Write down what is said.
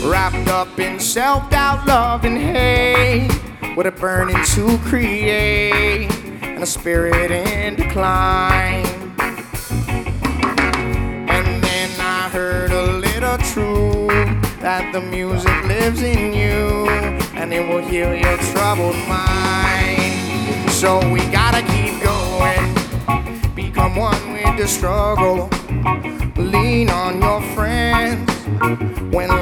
wrapped up in self-doubt, love, and hate, with a burning to create and a spirit in decline. And then I heard a little truth, that the music lives in you and it will heal your troubled mind. So we gotta keep going, become one with the struggle, lean on your friends when